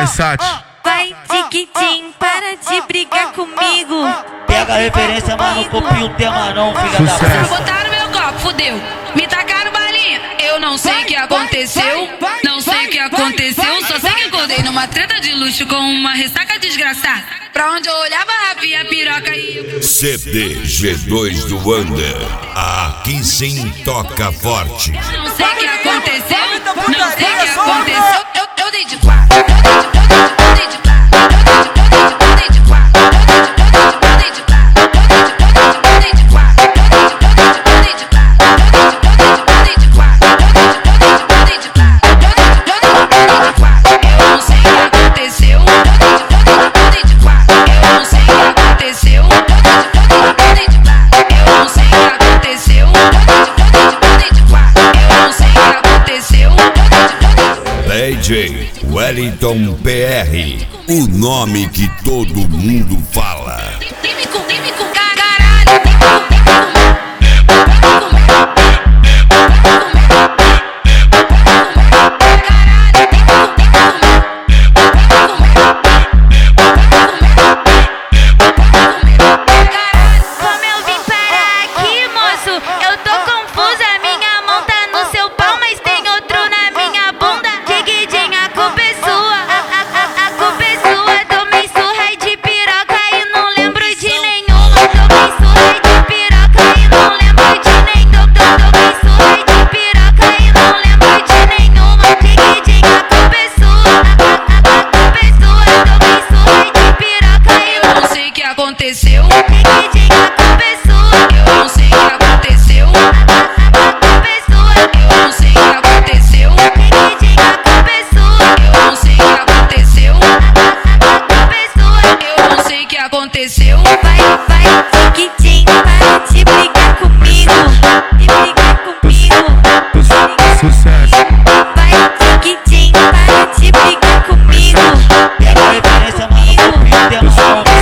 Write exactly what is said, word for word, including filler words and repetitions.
Sati. Vai, Tiquitim, para de brigar comigo. Pega a referência, mano, copia o tema não, filha da puta. Me botaram no meu copo, fudeu. Me tacaram balinha, eu não sei o que aconteceu. Não sei o que aconteceu, só sei que acordei numa treta de luxo com uma ressaca desgraçada. Pra onde eu olhava, havia piroca e... C D G dois do Wander, aqui sim toca forte. Não sei o que aconteceu, não sei o que aconteceu. Eu, eu dei de quatro, eu dei de quatro, eu dei de quatro, eu dei de quatro, eu dei de quatro, eu dei de quatro, eu dei de quatro, eu dei de quatro, eu dei de quatro, eu não sei o que aconteceu, eu dei de quatro, eu não sei o que aconteceu, eu dei de quatro, eu não sei o que aconteceu, eu dei de quatro, eu não sei o que aconteceu. D J Wellington P R, o nome que todo mundo fala. Químico, químico, caralho. Como eu vim parar aqui, moço? Eu tô confusa. Minha mão tá no seu pau, mas tem outro na minha bunda. Tiquitim, a culpa é sua. A, a, a, a culpa é sua. Tomei surra de piroca e não lembro de nenhuma. Tomei surra de piroca e não lembro de nenhuma. Tomei surra de piroca e não lembro de nenhuma. Tiquitim, a culpa é sua. A, a, a, a culpa é sua. Tomei surra de piroca e Eu não sei o que aconteceu. Tiquitim, a culpa é sua. Eu não sei o que aconteceu. A culpa é sua. Eu não sei o que aconteceu. Tiquitim, a culpa é sua. Eu não sei o que aconteceu. A culpa é sua. Eu não sei o que aconteceu. Vai, vai, Tiquitim, para de brigar comigo. De brigar comigo. Sucesso. Vai, Tiquitim, para de brigar comigo. Pega a referência, mano, copia o tema não.